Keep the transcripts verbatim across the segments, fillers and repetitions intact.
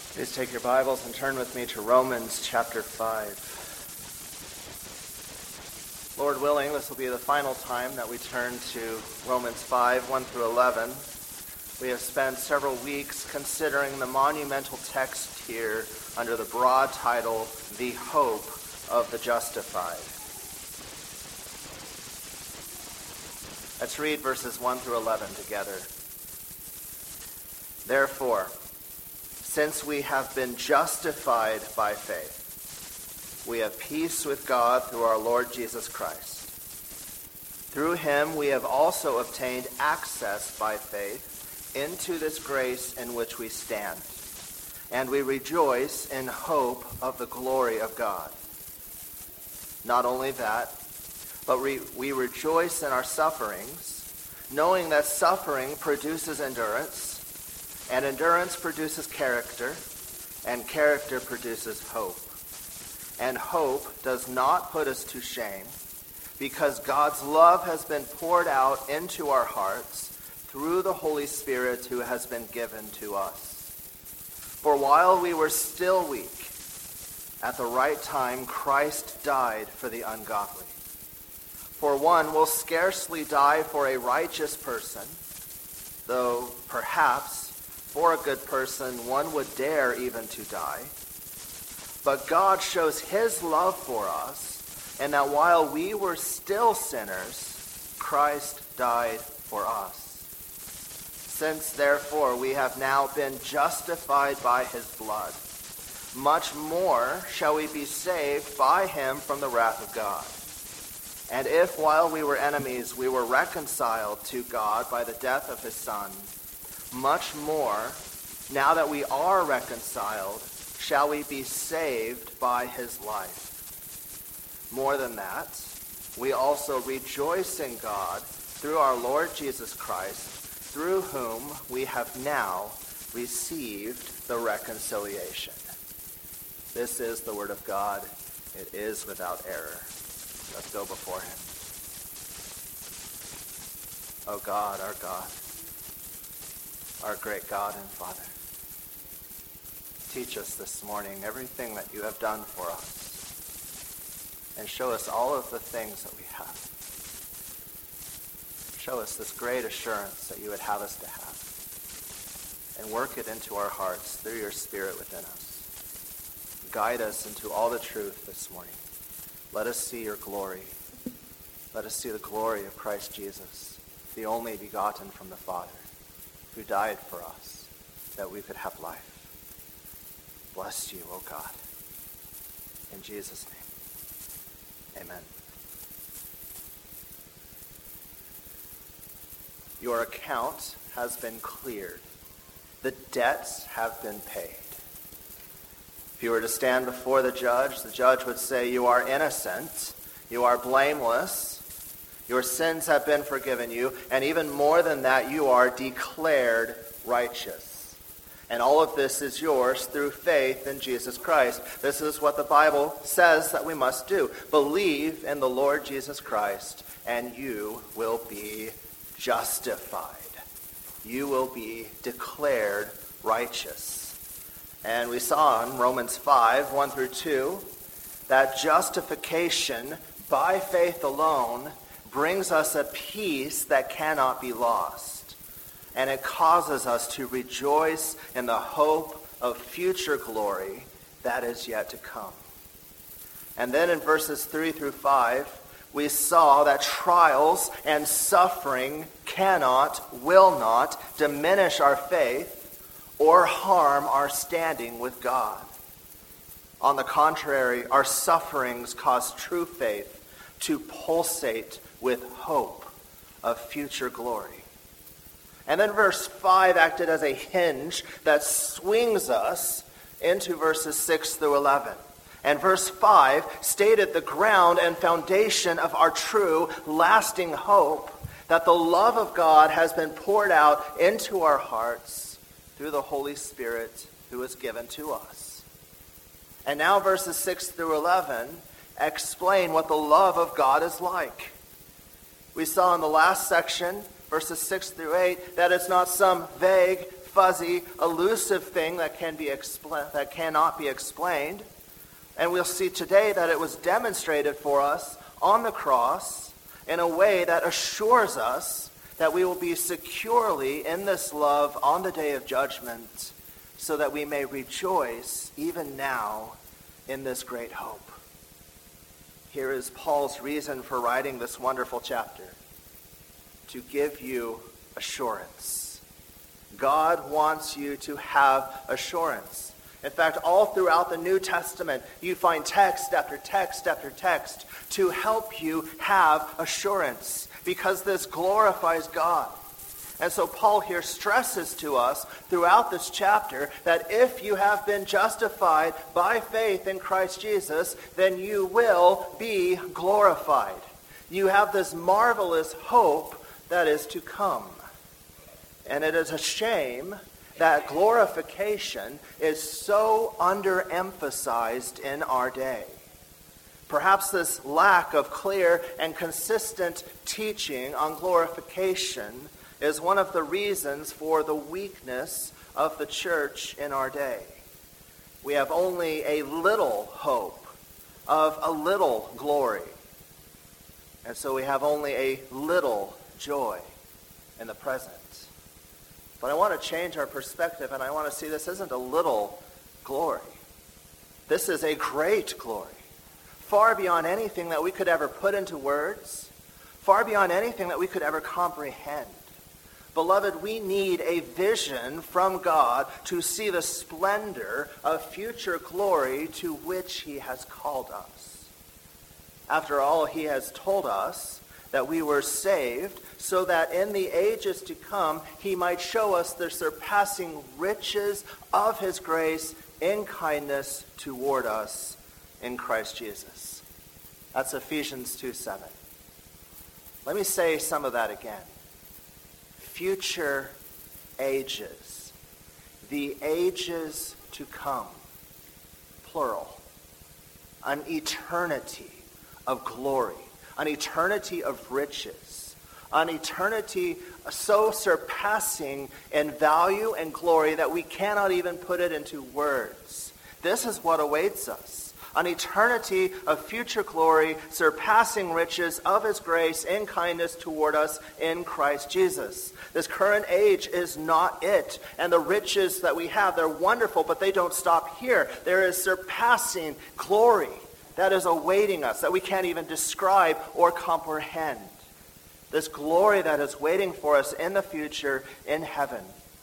Please take your Bibles and turn with me to Romans chapter five. Lord willing, this will be the final time that we turn to Romans five, one through eleven. We have spent several weeks considering the monumental text here under the broad title, The Hope of the Justified. Let's read verses one through eleven together. Therefore, since we have been justified by faith, we have peace with God through our Lord Jesus Christ. Through him we have also obtained access by faith into this grace in which we stand, and we rejoice in hope of the glory of God. Not only that, but we, we rejoice in our sufferings, knowing that suffering produces endurance, and endurance produces character, and character produces hope. And hope does not put us to shame, because God's love has been poured out into our hearts through the Holy Spirit who has been given to us. For while we were still weak, at the right time Christ died for the ungodly. For one will scarcely die for a righteous person, though perhaps for a good person one would dare even to die. But God shows his love for us, and that while we were still sinners, Christ died for us. Since therefore we have now been justified by his blood, much more shall we be saved by him from the wrath of God. And if while we were enemies we were reconciled to God by the death of his Son, much more, now that we are reconciled, shall we be saved by his life. More than that, we also rejoice in God through our Lord Jesus Christ, through whom we have now received the reconciliation. This is the word of God. It is without error. Let's go before him. O God, our God, our great God and Father, teach us this morning everything that you have done for us, and show us all of the things that we have. Show us this great assurance that you would have us to have, and work it into our hearts through your Spirit within us. Guide us into all the truth this morning. Let us see your glory. Let us see the glory of Christ Jesus, the only begotten from the Father, who died for us, that we could have life. Bless you, O God. In Jesus' name, amen. Your account has been cleared. The debts have been paid. If you were to stand before the judge, the judge would say, you are innocent, you are blameless, your sins have been forgiven you, and even more than that, you are declared righteous. And all of this is yours through faith in Jesus Christ. This is what the Bible says that we must do. Believe in the Lord Jesus Christ, and you will be justified. You will be declared righteous. And we saw in Romans five, one through two, that justification by faith alone brings us a peace that cannot be lost. And it causes us to rejoice in the hope of future glory that is yet to come. And then in verses three through five, we saw that trials and suffering cannot, will not diminish our faith or harm our standing with God. On the contrary, our sufferings cause true faith to pulsate with hope of future glory. And then verse five acted as a hinge that swings us into verses six through eleven. And verse five stated the ground and foundation of our true, lasting hope, that the love of God has been poured out into our hearts through the Holy Spirit who is given to us. And now verses six through eleven explain what the love of God is like. We saw in the last section, verses six through eight, that it's not some vague, fuzzy, elusive thing that can be expl- that cannot be explained. And we'll see today that it was demonstrated for us on the cross in a way that assures us that we will be securely in this love on the day of judgment, so that we may rejoice even now in this great hope. Here is Paul's reason for writing this wonderful chapter: to give you assurance. God wants you to have assurance. In fact, all throughout the New Testament, you find text after text after text to help you have assurance, because this glorifies God. And so Paul here stresses to us throughout this chapter that if you have been justified by faith in Christ Jesus, then you will be glorified. You have this marvelous hope that is to come. And it is a shame that glorification is so underemphasized in our day. Perhaps this lack of clear and consistent teaching on glorification is one of the reasons for the weakness of the church in our day. We have only a little hope of a little glory. And so we have only a little joy in the present. But I want to change our perspective, and I want to see this isn't a little glory. This is a great glory, far beyond anything that we could ever put into words, far beyond anything that we could ever comprehend. Beloved, we need a vision from God to see the splendor of future glory to which he has called us. After all, he has told us that we were saved so that in the ages to come he might show us the surpassing riches of his grace in kindness toward us in Christ Jesus. That's Ephesians two seven. Let me say some of that again. Future ages. The ages to come. Plural. An eternity of glory. An eternity of riches. An eternity so surpassing in value and glory that we cannot even put it into words. This is what awaits us. An eternity of future glory, surpassing riches of his grace and kindness toward us in Christ Jesus. This current age is not it. And the riches that we have, they're wonderful, but they don't stop here. There is surpassing glory that is awaiting us, that we can't even describe or comprehend. This glory that is waiting for us in the future in heaven.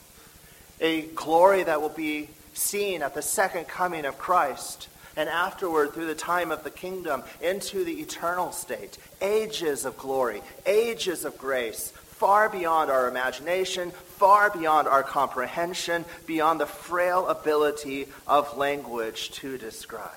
A glory that will be seen at the second coming of Christ, and afterward through the time of the kingdom into the eternal state. Ages of glory, ages of grace, far beyond our imagination, far beyond our comprehension, beyond the frail ability of language to describe.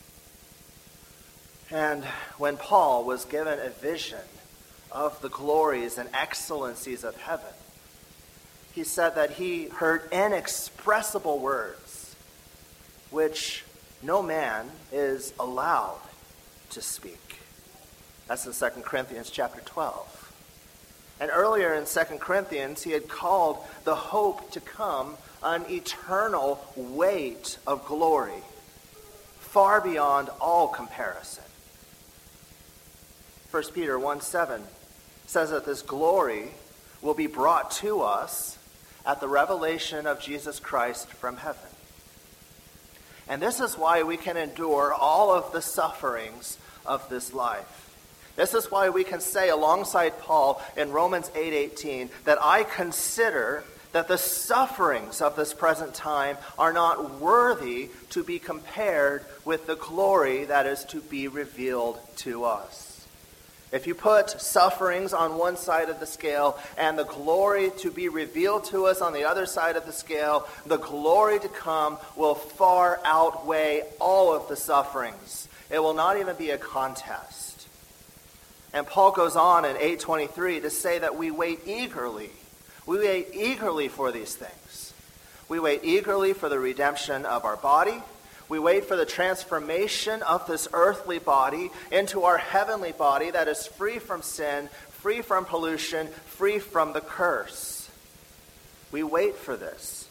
And when Paul was given a vision of the glories and excellencies of heaven, he said that he heard inexpressible words which no man is allowed to speak. That's in Second Corinthians chapter twelve. And earlier in Second Corinthians, he had called the hope to come an eternal weight of glory, far beyond all comparison. First Peter one seven says that this glory will be brought to us at the revelation of Jesus Christ from heaven. And this is why we can endure all of the sufferings of this life. This is why we can say alongside Paul in Romans eight eighteen that I consider that the sufferings of this present time are not worthy to be compared with the glory that is to be revealed to us. If you put sufferings on one side of the scale and the glory to be revealed to us on the other side of the scale, the glory to come will far outweigh all of the sufferings. It will not even be a contest. And Paul goes on in eight twenty-three to say that we wait eagerly. We wait eagerly for these things. We wait eagerly for the redemption of our body. We wait for the transformation of this earthly body into our heavenly body that is free from sin, free from pollution, free from the curse. We wait for this.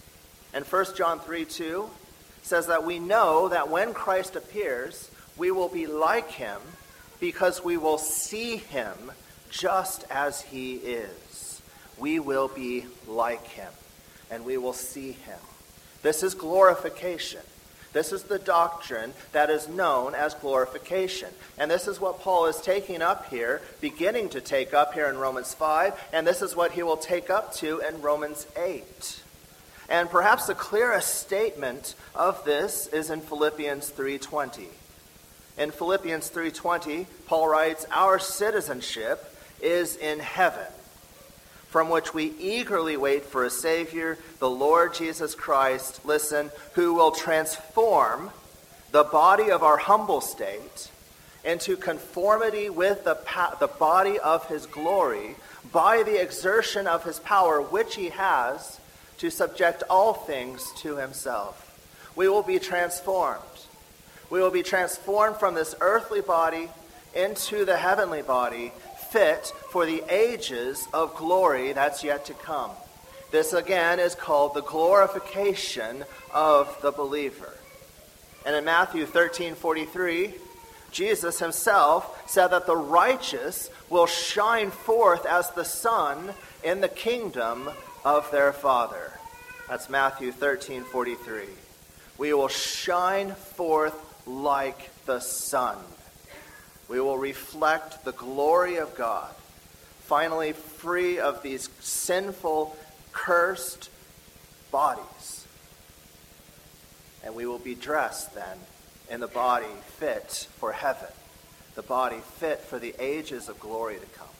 And First John three two says that we know that when Christ appears, we will be like him because we will see him just as he is. We will be like him, and we will see him. This is glorification. This is the doctrine that is known as glorification. And this is what Paul is taking up here, beginning to take up here in Romans five, and this is what he will take up to in Romans eight. And perhaps the clearest statement of this is in Philippians three twenty. In Philippians three twenty, Paul writes, "Our citizenship is in heaven, from which we eagerly wait for a Savior, the Lord Jesus Christ," listen, "who will transform the body of our humble state into conformity with the, pa- the body of his glory by the exertion of his power, which he has to subject all things to himself." We will be transformed. We will be transformed from this earthly body into the heavenly body, fit for the ages of glory that's yet to come. This again is called the glorification of the believer. And in Matthew thirteen forty-three, Jesus himself said that the righteous will shine forth as the sun in the kingdom of their Father. That's Matthew thirteen forty-three. We will shine forth like the sun. We will reflect the glory of God, finally free of these sinful, cursed bodies. And we will be dressed then in the body fit for heaven, the body fit for the ages of glory to come.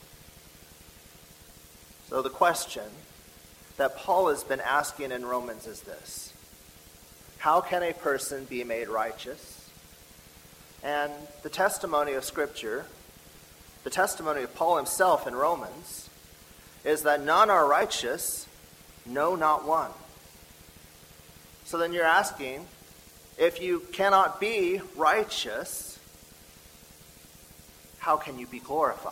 So the question that Paul has been asking in Romans is this: how can a person be made righteous? And the testimony of Scripture, the testimony of Paul himself in Romans, is that none are righteous, no, not one. So then you're asking, if you cannot be righteous, how can you be glorified?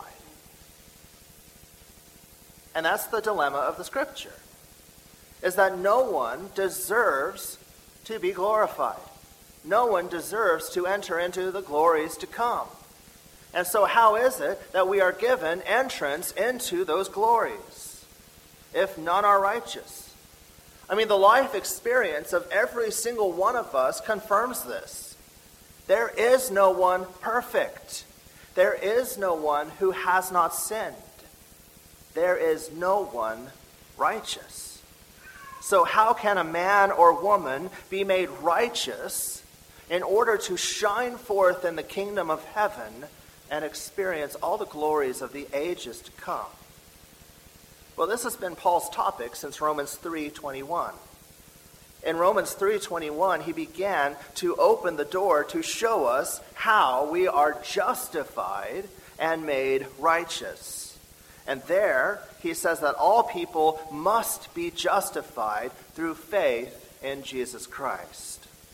And that's the dilemma of the Scripture, is that no one deserves to be glorified. No one deserves to enter into the glories to come. And so how is it that we are given entrance into those glories, if none are righteous? I mean, the life experience of every single one of us confirms this. There is no one perfect. There is no one who has not sinned. There is no one righteous. So how can a man or woman be made righteous in order to shine forth in the kingdom of heaven and experience all the glories of the ages to come? Well, this has been Paul's topic since Romans three twenty-one. In Romans three twenty-one, he began to open the door to show us how we are justified and made righteous. And there, he says that all people must be justified through faith in Jesus Christ.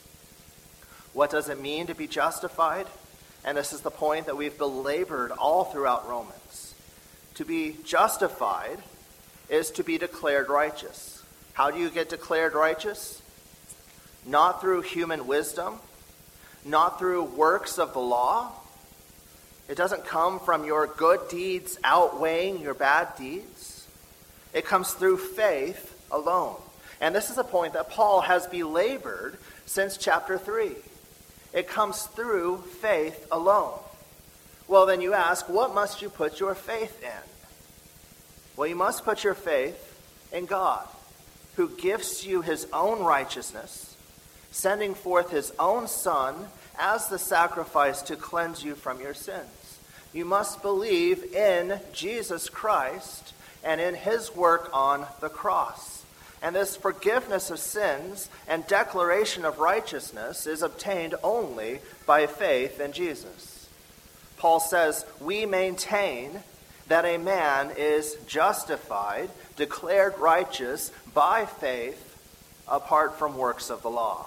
What does it mean to be justified? And this is the point that we've belabored all throughout Romans. To be justified is to be declared righteous. How do you get declared righteous? Not through human wisdom, not through works of the law. It doesn't come from your good deeds outweighing your bad deeds. It comes through faith alone. And this is a point that Paul has belabored since chapter three. It comes through faith alone. Well, then you ask, what must you put your faith in? Well, you must put your faith in God, who gives you his own righteousness, sending forth his own Son as the sacrifice to cleanse you from your sins. You must believe in Jesus Christ and in his work on the cross. And this forgiveness of sins and declaration of righteousness is obtained only by faith in Jesus. Paul says, we maintain that a man is justified, declared righteous by faith, apart from works of the law.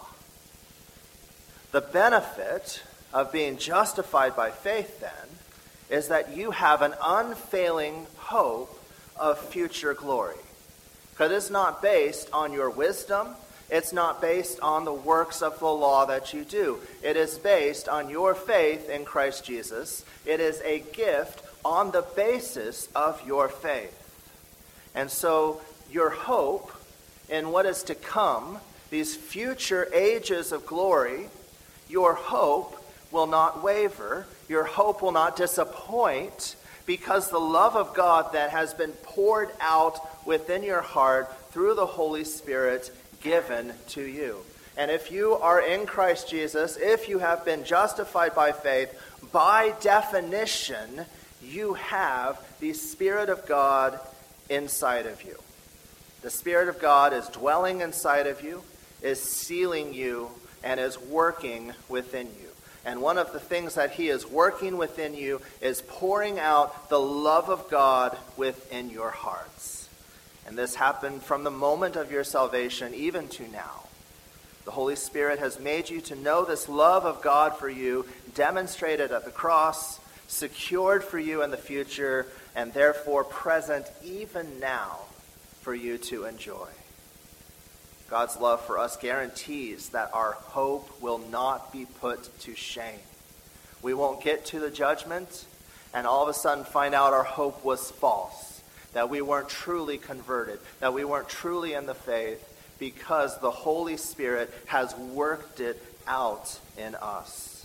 The benefit of being justified by faith, then, is that you have an unfailing hope of future glory. Because it's not based on your wisdom. It's not based on the works of the law that you do. It is based on your faith in Christ Jesus. It is a gift on the basis of your faith. And so your hope in what is to come, these future ages of glory, your hope will not waver. Your hope will not disappoint, because the love of God that has been poured out within your heart through the Holy Spirit given to you. And if you are in Christ Jesus, if you have been justified by faith, by definition, you have the Spirit of God inside of you. The Spirit of God is dwelling inside of you, is sealing you, and is working within you. And one of the things that he is working within you is pouring out the love of God within your hearts. And this happened from the moment of your salvation even to now. The Holy Spirit has made you to know this love of God for you, demonstrated at the cross, secured for you in the future, and therefore present even now for you to enjoy. God's love for us guarantees that our hope will not be put to shame. We won't get to the judgment and all of a sudden find out our hope was false, that we weren't truly converted, that we weren't truly in the faith, because the Holy Spirit has worked it out in us.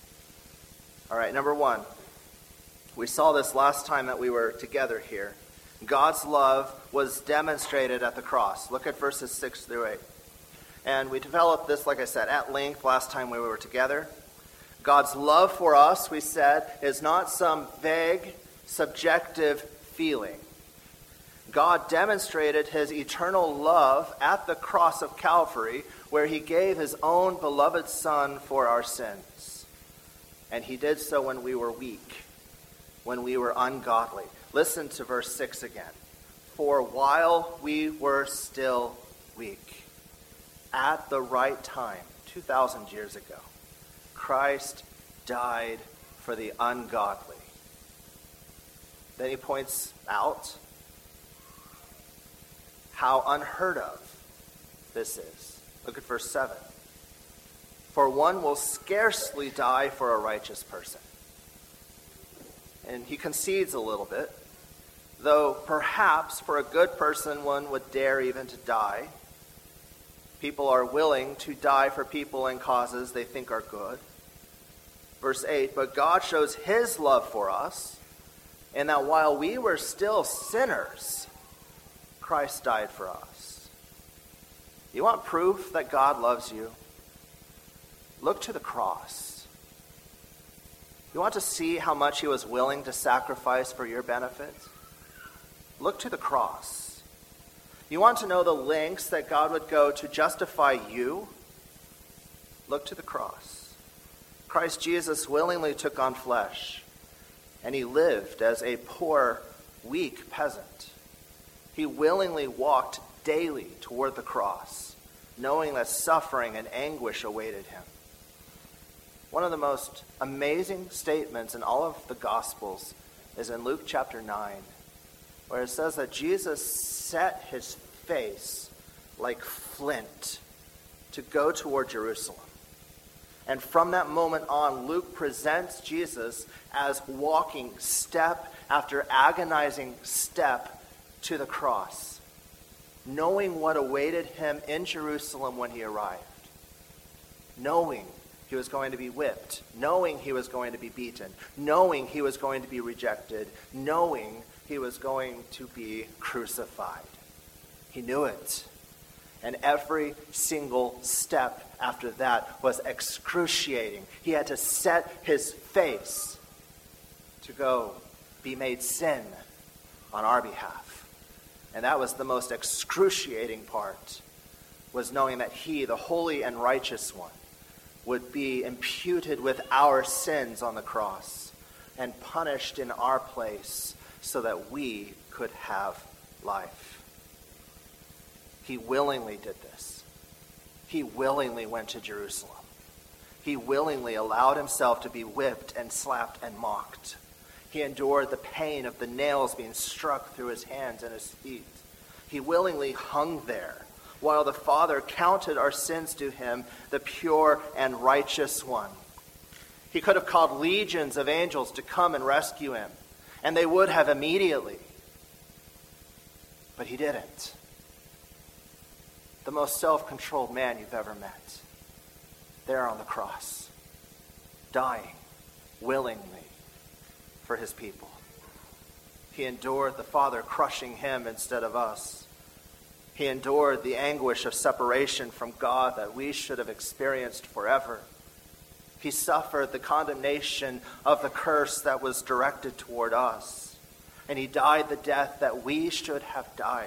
All right, number one. We saw this last time that we were together here. God's love was demonstrated at the cross. Look at verses six through eight. And we developed this, like I said, at length last time we were together. God's love for us, we said, is not some vague, subjective feeling. God demonstrated his eternal love at the cross of Calvary, where he gave his own beloved Son for our sins. And he did so when we were weak, when we were ungodly. Listen to verse six again. For while we were still weak, at the right time, two thousand years ago, Christ died for the ungodly. Then he points out how unheard of this is. Look at verse seven. For one will scarcely die for a righteous person. And he concedes a little bit. Though perhaps for a good person one would dare even to die. People are willing to die for people and causes they think are good. Verse eight, but God shows his love for us, in that while we were still sinners, Christ died for us. You want proof that God loves you? Look to the cross. You want to see how much he was willing to sacrifice for your benefit? Look to the cross. You want to know the lengths that God would go to justify you? Look to the cross. Christ Jesus willingly took on flesh, and he lived as a poor, weak peasant. He willingly walked daily toward the cross, knowing that suffering and anguish awaited him. One of the most amazing statements in all of the Gospels is in Luke chapter nine, where it says that Jesus set his face like flint to go toward Jerusalem. And from that moment on, Luke presents Jesus as walking step after agonizing step to the cross, knowing what awaited him in Jerusalem when he arrived, knowing he was going to be whipped, knowing he was going to be beaten, knowing he was going to be rejected, knowing he was going to be crucified. He knew it. And every single step after that was excruciating. He had to set his face to go be made sin on our behalf. And that was the most excruciating part, was knowing that he, the holy and righteous one, would be imputed with our sins on the cross and punished in our place so that we could have life. He willingly did this. He willingly went to Jerusalem. He willingly allowed himself to be whipped and slapped and mocked. He endured the pain of the nails being struck through his hands and his feet. He willingly hung there while the Father counted our sins to him, the pure and righteous one. He could have called legions of angels to come and rescue him, and they would have immediately. But he didn't. The most self-controlled man you've ever met, there on the cross, dying willingly for his people. He endured the Father crushing him instead of us. He endured the anguish of separation from God that we should have experienced forever. He suffered the condemnation of the curse that was directed toward us. And he died the death that we should have died.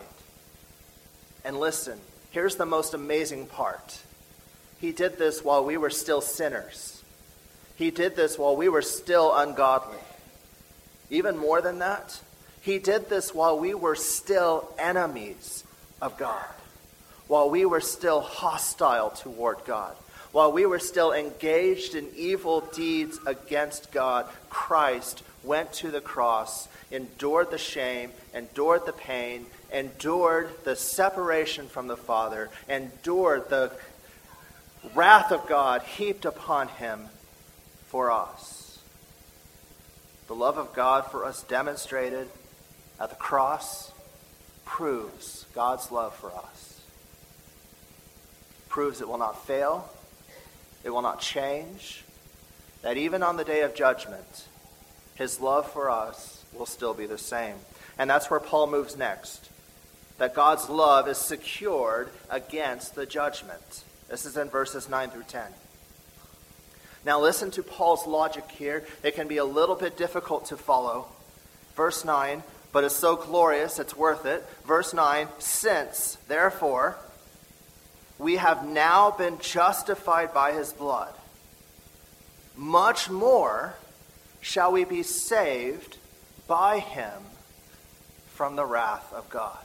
And listen, here's the most amazing part. He did this while we were still sinners. He did this while we were still ungodly. Even more than that, he did this while we were still enemies of God, while we were still hostile toward God, while we were still engaged in evil deeds against God. Christ went to the cross, endured the shame, endured the pain, endured the separation from the Father, endured the wrath of God heaped upon him for us. The love of God for us demonstrated at the cross proves God's love for us. Proves it will not fail. It will not change. That even on the day of judgment, his love for us will still be the same. And that's where Paul moves next. That God's love is secured against the judgment. This is in verses nine through ten. Now listen to Paul's logic here. It can be a little bit difficult to follow. Verse nine, but it's so glorious, it's worth it. Verse nine, since, therefore, we have now been justified by his blood, much more shall we be saved by him from the wrath of God.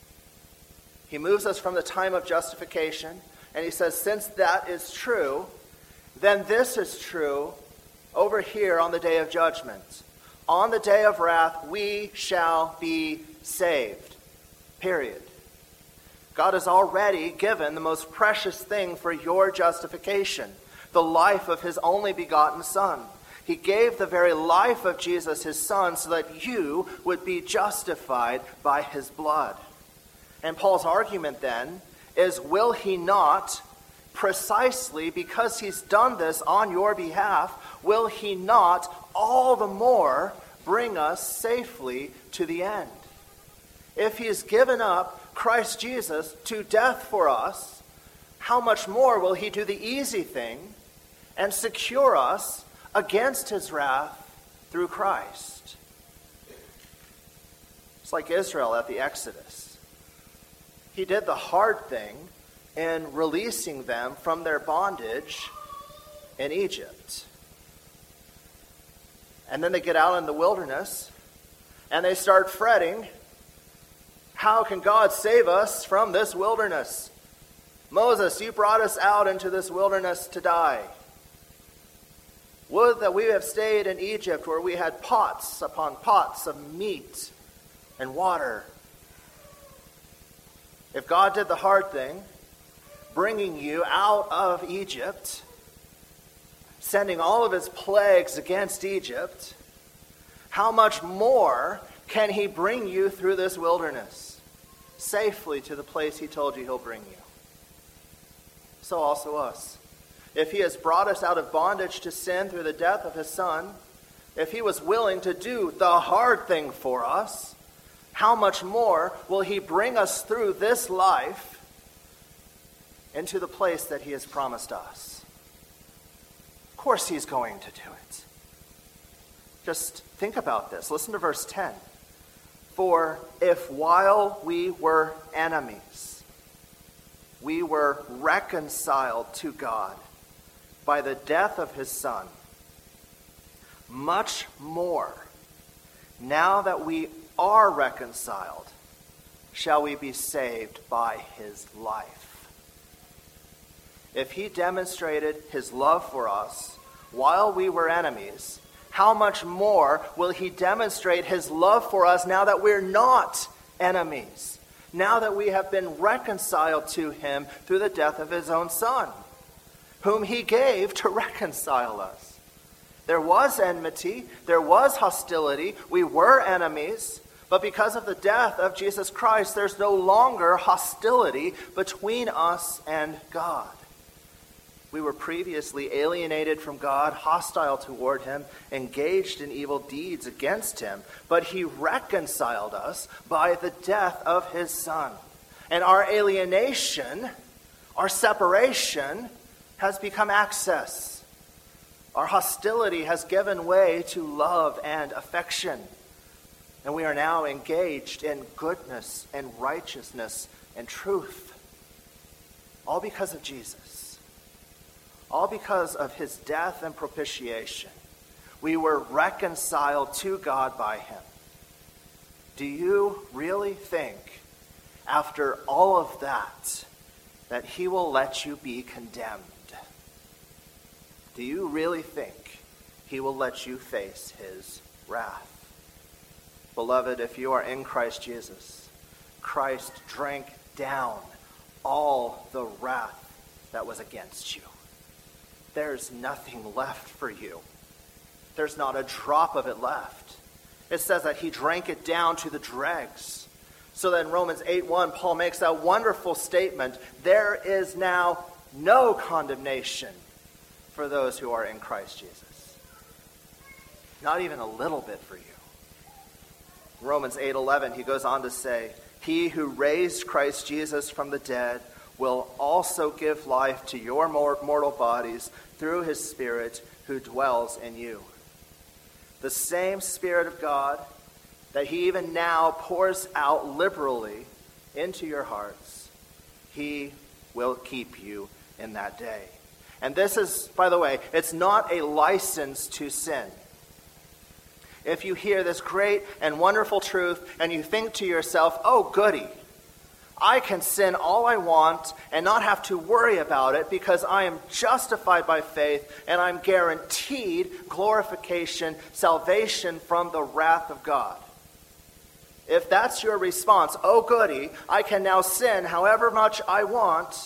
He moves us from the time of justification, and he says, since that is true, then this is true over here on the day of judgment. On the day of wrath, we shall be saved. Period. God has already given the most precious thing for your justification, the life of his only begotten Son. He gave the very life of Jesus, his Son, so that you would be justified by his blood. And Paul's argument then is, will he not, precisely because he's done this on your behalf, will he not all the more bring us safely to the end? If he has given up Christ Jesus to death for us, how much more will he do the easy thing and secure us against his wrath through Christ? It's like Israel at the Exodus. He did the hard thing in releasing them from their bondage in Egypt. And then they get out in the wilderness and they start fretting, how can God save us from this wilderness? Moses, you brought us out into this wilderness to die. Would that we have stayed in Egypt, where we had pots upon pots of meat and water. If God did the hard thing, bringing you out of Egypt, sending all of his plagues against Egypt, how much more can he bring you through this wilderness safely to the place he told you he'll bring you? So also us. If he has brought us out of bondage to sin through the death of his Son, if he was willing to do the hard thing for us, how much more will he bring us through this life into the place that he has promised us? Of course he's going to do it. Just think about this. Listen to verse ten. For if while we were enemies, we were reconciled to God by the death of his Son, much more, now that we are reconciled, shall we be saved by his life. If he demonstrated his love for us while we were enemies, how much more will he demonstrate his love for us now that we're not enemies? now that we have been reconciled to him through the death of his own Son, whom he gave to reconcile us. There was enmity, there was hostility, we were enemies, but because of the death of Jesus Christ, there's no longer hostility between us and God. We were previously alienated from God, hostile toward him, engaged in evil deeds against him, but he reconciled us by the death of his Son. And our alienation, our separation, has become access. Our hostility has given way to love and affection. And we are now engaged in goodness and righteousness and truth. All because of Jesus. All because of his death and propitiation. We were reconciled to God by him. Do you really think, after all of that, that he will let you be condemned? Do you really think he will let you face his wrath? Beloved, if you are in Christ Jesus, Christ drank down all the wrath that was against you. There's nothing left for you. There's not a drop of it left. It says that he drank it down to the dregs. So that in Romans eight one, Paul makes that wonderful statement, there is now no condemnation for those who are in Christ Jesus. Not even a little bit for you. Romans eight eleven, he goes on to say, he who raised Christ Jesus from the dead will also give life to your mortal bodies through his Spirit who dwells in you. The same Spirit of God that he even now pours out liberally into your hearts, he will keep you in that day. And this is, by the way, it's not a license to sin. If you hear this great and wonderful truth and you think to yourself, oh goody, I can sin all I want and not have to worry about it because I am justified by faith and I'm guaranteed glorification, salvation from the wrath of God. If that's your response, oh goody, I can now sin however much I want,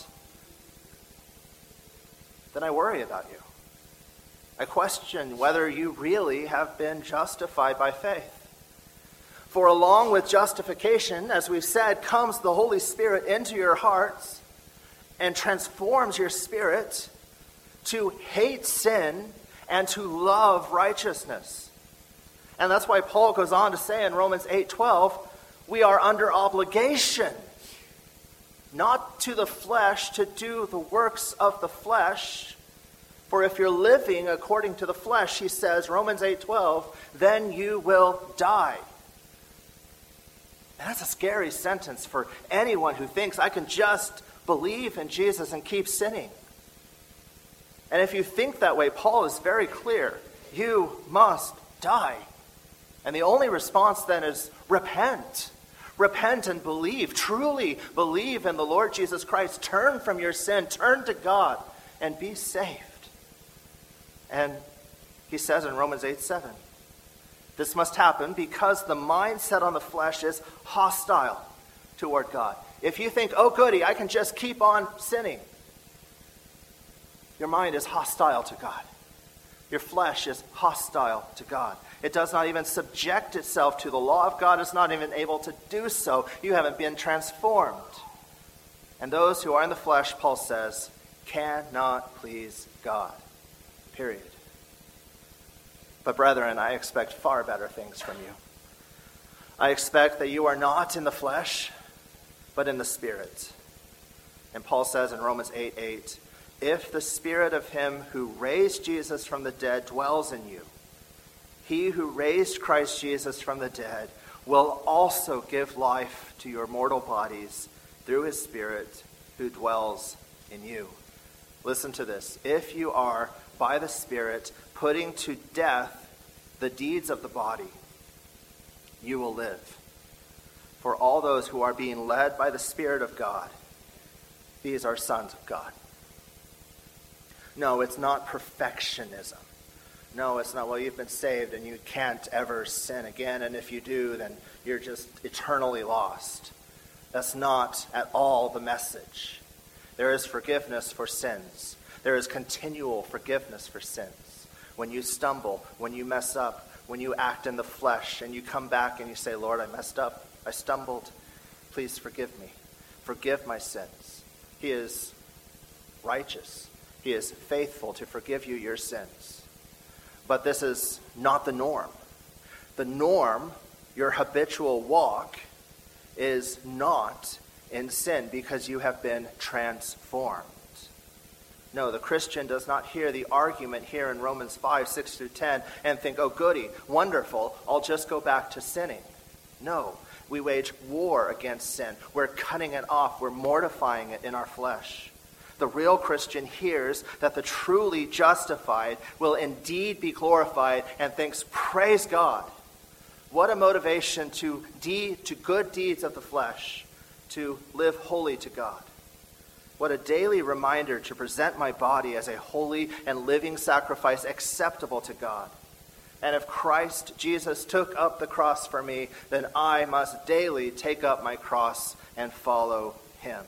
then I worry about you. I question whether you really have been justified by faith. For along with justification, as we've said, comes the Holy Spirit into your hearts and transforms your spirit to hate sin and to love righteousness. And that's why Paul goes on to say in Romans eight twelve, we are under obligation, not to the flesh, to do the works of the flesh. For if you're living according to the flesh, he says, Romans eight twelve, then you will die. And that's a scary sentence for anyone who thinks I can just believe in Jesus and keep sinning. And if you think that way, Paul is very clear. You must die. And the only response then is repent. Repent and believe. Truly believe in the Lord Jesus Christ. Turn from your sin. Turn to God and be saved. And he says in Romans eight seven, this must happen because the mind set on the flesh is hostile toward God. If you think, oh goody, I can just keep on sinning, your mind is hostile to God. Your flesh is hostile to God. It does not even subject itself to the law of God. It's not even able to do so. You haven't been transformed. And those who are in the flesh, Paul says, cannot please God. Period. But brethren, I expect far better things from you. I expect that you are not in the flesh, but in the Spirit. And Paul says in Romans eight eight, if the Spirit of him who raised Jesus from the dead dwells in you, he who raised Christ Jesus from the dead will also give life to your mortal bodies through his Spirit who dwells in you. Listen to this. If you are, by the Spirit, putting to death the deeds of the body, you will live. For all those who are being led by the Spirit of God, these are sons of God. No, it's not perfectionism. No, it's not, well, you've been saved and you can't ever sin again, and if you do, then you're just eternally lost. That's not at all the message. There is forgiveness for sins. There is continual forgiveness for sins. When you stumble, when you mess up, when you act in the flesh and you come back and you say, Lord, I messed up, I stumbled, please forgive me. Forgive my sins. He is righteous. He is faithful to forgive you your sins. But this is not the norm. The norm, your habitual walk, is not in sin because you have been transformed. No, the Christian does not hear the argument here in Romans five, six through ten and think, oh goody, wonderful, I'll just go back to sinning. No, we wage war against sin. We're cutting it off. We're mortifying it in our flesh. The real Christian hears that the truly justified will indeed be glorified and thinks, praise God. What a motivation to deed, to good deeds of the flesh, to live holy to God. What a daily reminder to present my body as a holy and living sacrifice acceptable to God. And if Christ Jesus took up the cross for me, then I must daily take up my cross and follow him.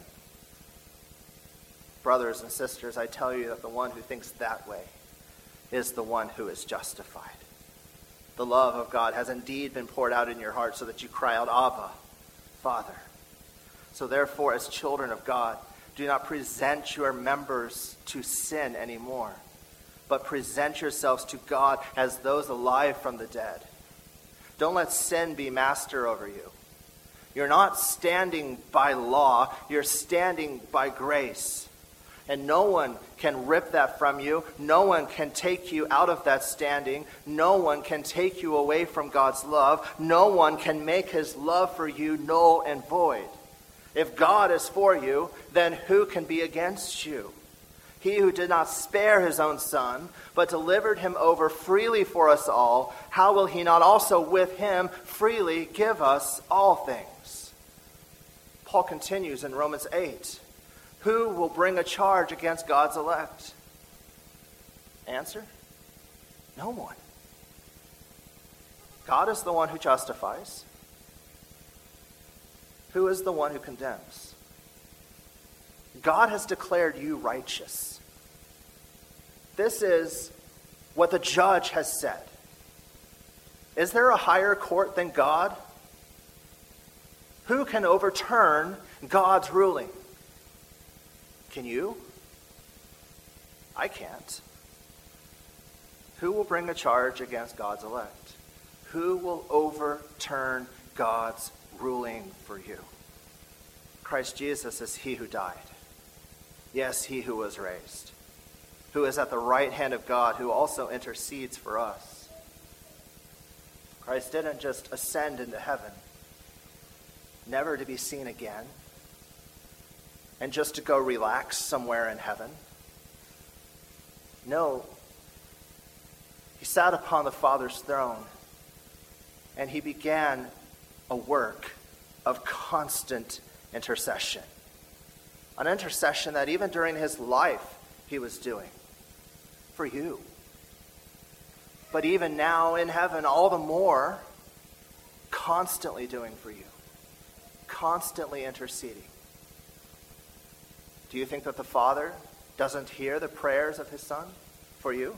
Brothers and sisters, I tell you that the one who thinks that way is the one who is justified. The love of God has indeed been poured out in your heart so that you cry out, Abba, Father. So therefore, as children of God, do not present your members to sin anymore, but present yourselves to God as those alive from the dead. Don't let sin be master over you. You're not standing by law, you're standing by grace. And no one can rip that from you. No one can take you out of that standing. No one can take you away from God's love. No one can make his love for you null and void. If God is for you, then who can be against you? He who did not spare his own son, but delivered him over freely for us all, how will he not also with him freely give us all things? Paul continues in Romans eight. Who will bring a charge against God's elect? Answer? No one. God is the one who justifies. Who is the one who condemns? God has declared you righteous. This is what the judge has said. Is there a higher court than God? Who can overturn God's ruling? Can you? I can't. Who will bring a charge against God's elect? Who will overturn God's ruling for you? Christ Jesus is he who died. Yes, he who was raised, who is at the right hand of God, who also intercedes for us. Christ didn't just ascend into heaven, never to be seen again, and just to go relax somewhere in heaven. No, he sat upon the Father's throne, and he began a work of constant intercession. An intercession that even during his life he was doing for you. But even now in heaven, all the more, constantly doing for you. Constantly interceding. Do you think that the Father doesn't hear the prayers of his Son for you?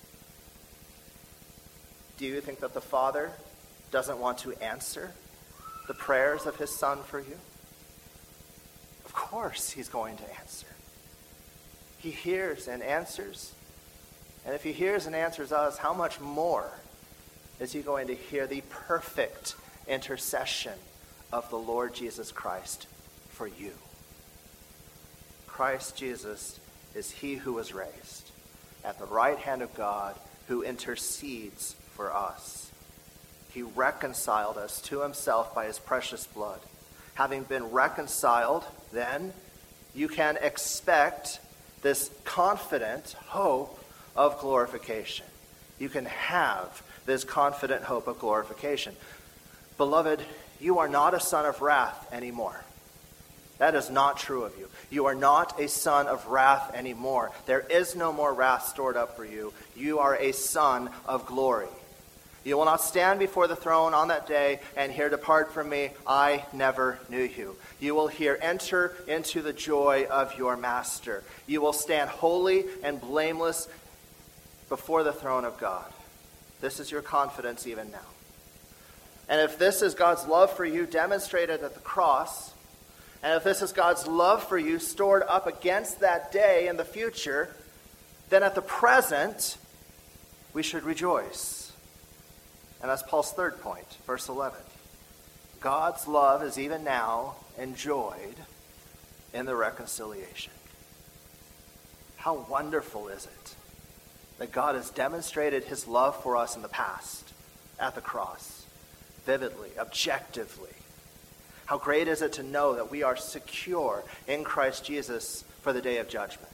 Do you think that the Father doesn't want to answer the prayers of his Son for you? Of course he's going to answer. He hears and answers. And if he hears and answers us, how much more is he going to hear the perfect intercession of the Lord Jesus Christ for you? Christ Jesus is he who was raised at the right hand of God, who intercedes for us. He reconciled us to himself by his precious blood. Having been reconciled, then you can expect this confident hope of glorification. You can have this confident hope of glorification. Beloved, you are not a son of wrath anymore. That is not true of you. You are not a son of wrath anymore. There is no more wrath stored up for you. You are a son of glory. You will not stand before the throne on that day and hear, "Depart from me, I never knew you." You will hear, "Enter into the joy of your master." You will stand holy and blameless before the throne of God. This is your confidence even now. And if this is God's love for you demonstrated at the cross, and if this is God's love for you stored up against that day in the future, then at the present, we should rejoice. And that's Paul's third point, verse eleven. God's love is even now enjoyed in the reconciliation. How wonderful is it that God has demonstrated his love for us in the past, at the cross, vividly, objectively. How great is it to know that we are secure in Christ Jesus for the day of judgment.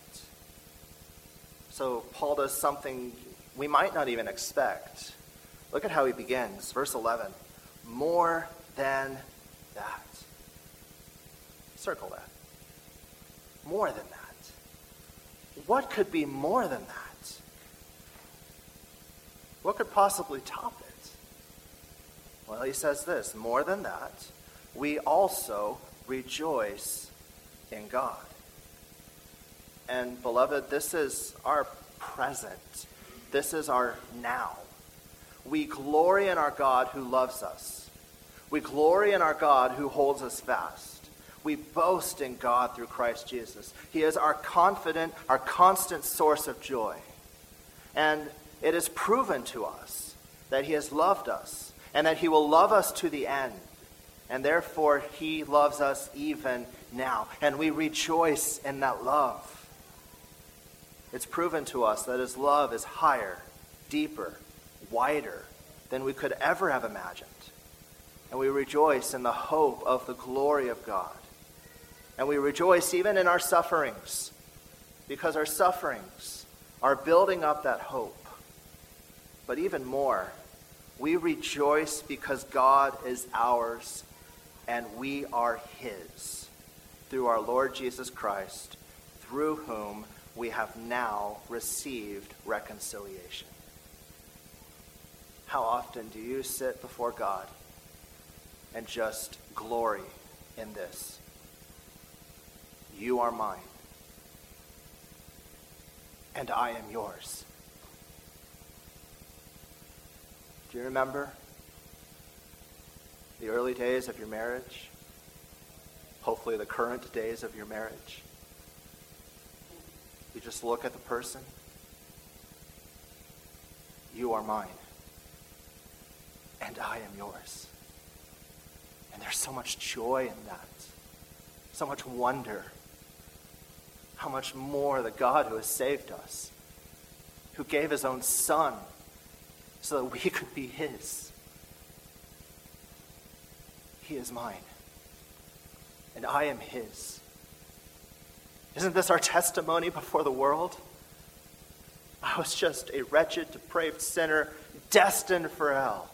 So Paul does something we might not even expect. Look at how he begins. Verse eleven. More than that. Circle that. More than that. What could be more than that? What could possibly top it? Well, he says this. More than that, we also rejoice in God. And beloved, this is our present. This is our now. We glory in our God who loves us. We glory in our God who holds us fast. We boast in God through Christ Jesus. He is our confident, our constant source of joy. And it is proven to us that he has loved us and that he will love us to the end. And therefore, he loves us even now. And we rejoice in that love. It's proven to us that his love is higher, deeper, wider than we could ever have imagined. And we rejoice in the hope of the glory of God. And we rejoice even in our sufferings, because our sufferings are building up that hope. But even more, we rejoice because God is ours and we are his through our Lord Jesus Christ, through whom we have now received reconciliation. How often do you sit before God and just glory in this? You are mine, and I am yours. Do you remember the early days of your marriage? Hopefully the current days of your marriage. You just look at the person. You are mine. And I am yours. And there's so much joy in that. So much wonder. How much more the God who has saved us, who gave his own son so that we could be his. He is mine. And I am his. Isn't this our testimony before the world? I was just a wretched, depraved sinner, destined for hell.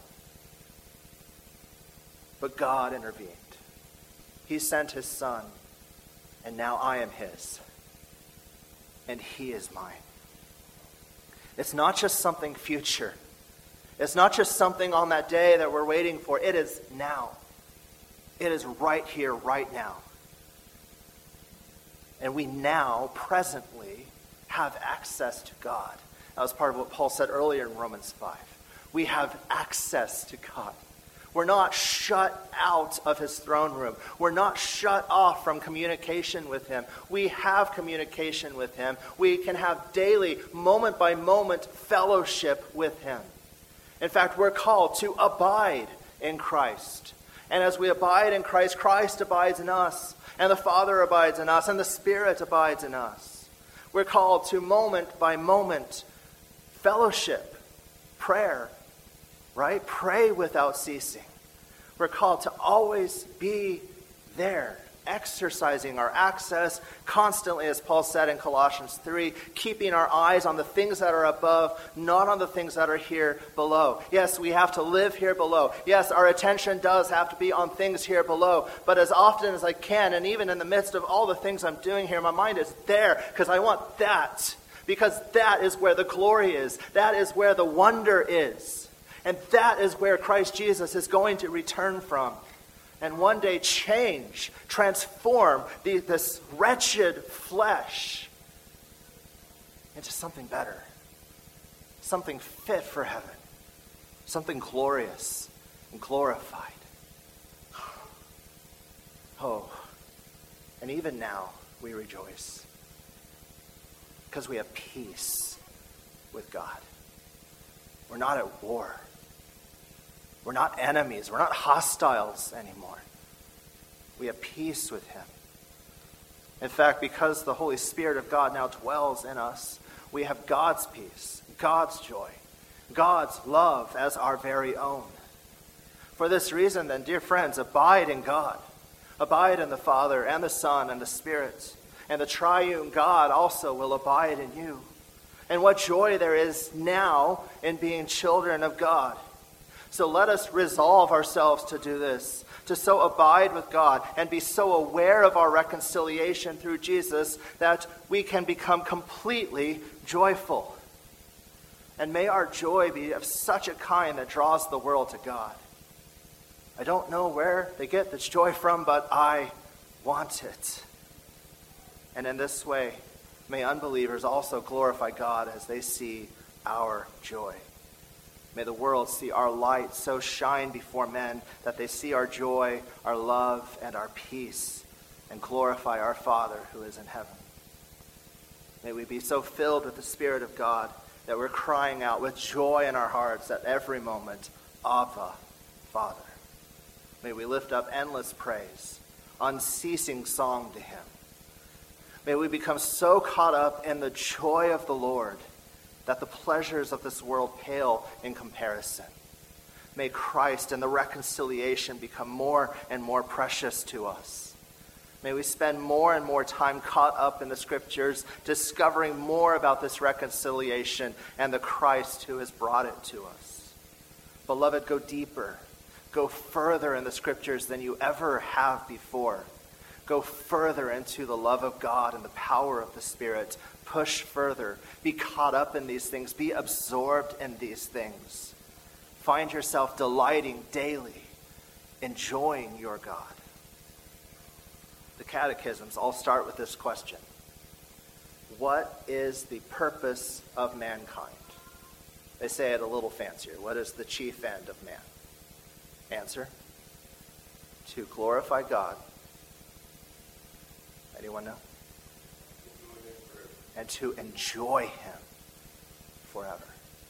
But God intervened. He sent his son, and now I am his. And he is mine. It's not just something future. It's not just something on that day that we're waiting for. It is now. It is right here, right now. And we now, presently, have access to God. That was part of what Paul said earlier in Romans five. We have access to God. We're not shut out of his throne room. We're not shut off from communication with him. We have communication with him. We can have daily, moment by moment, fellowship with him. In fact, we're called to abide in Christ. And as we abide in Christ, Christ abides in us. And the Father abides in us. And the Spirit abides in us. We're called to moment by moment fellowship, prayer, right? Pray without ceasing. We're called to always be there, exercising our access constantly, as Paul said in Colossians three, keeping our eyes on the things that are above, not on the things that are here below. Yes, we have to live here below. Yes, our attention does have to be on things here below, but as often as I can, and even in the midst of all the things I'm doing here, my mind is there because I want that, because that is where the glory is. That is where the wonder is. And that is where Christ Jesus is going to return from. And one day change, transform the, this wretched flesh into something better. Something fit for heaven. Something glorious and glorified. Oh, and even now we rejoice because we have peace with God. We're not at war. We're not enemies. We're not hostiles anymore. We have peace with him. In fact, because the Holy Spirit of God now dwells in us, we have God's peace, God's joy, God's love as our very own. For this reason, then, dear friends, abide in God. Abide in the Father and the Son and the Spirit. And the triune God also will abide in you. And what joy there is now in being children of God. So let us resolve ourselves to do this, to so abide with God and be so aware of our reconciliation through Jesus that we can become completely joyful. And may our joy be of such a kind that draws the world to God. I don't know where they get this joy from, but I want it. And in this way, may unbelievers also glorify God as they see our joy. May the world see our light so shine before men that they see our joy, our love, and our peace, and glorify our Father who is in heaven. May we be so filled with the Spirit of God that we're crying out with joy in our hearts at every moment, Abba, Father. May we lift up endless praise, unceasing song to him. May we become so caught up in the joy of the Lord that the pleasures of this world pale in comparison. May Christ and the reconciliation become more and more precious to us. May we spend more and more time caught up in the Scriptures, discovering more about this reconciliation and the Christ who has brought it to us. Beloved, go deeper. Go further in the Scriptures than you ever have before. Go further into the love of God and the power of the Spirit. Push further. Be caught up in these things. Be absorbed in these things. Find yourself delighting daily, enjoying your God. The catechisms all start with this question. What is the purpose of mankind? They say it a little fancier. What is the chief end of man? Answer. To glorify God. Anyone know? And to enjoy him forever.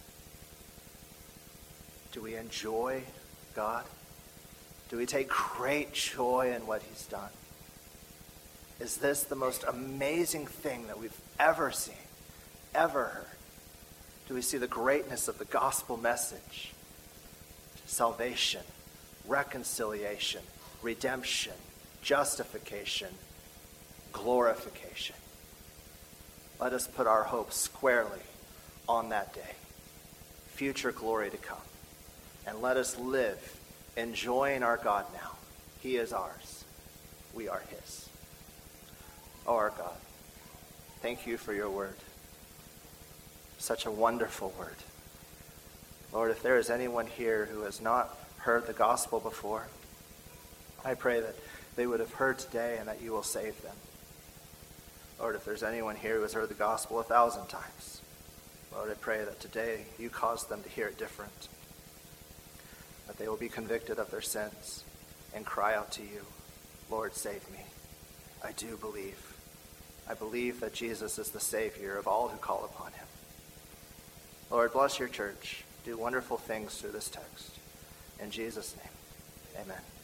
Do we enjoy God? Do we take great joy in what he's done? Is this the most amazing thing that we've ever seen, ever heard? Do we see the greatness of the gospel message? Salvation, reconciliation, redemption, justification, glorification. Let us put our hope squarely on that day, future glory to come. And let us live enjoying our God now. He is ours. We are his. Oh, our God, thank you for your word. Such a wonderful word. Lord, if there is anyone here who has not heard the gospel before, I pray that they would have heard today and that you will save them. Lord, if there's anyone here who has heard the gospel a thousand times, Lord, I pray that today you cause them to hear it different, that they will be convicted of their sins and cry out to you, Lord, save me. I do believe. I believe that Jesus is the Savior of all who call upon him. Lord, bless your church. Do wonderful things through this text. In Jesus' name, amen.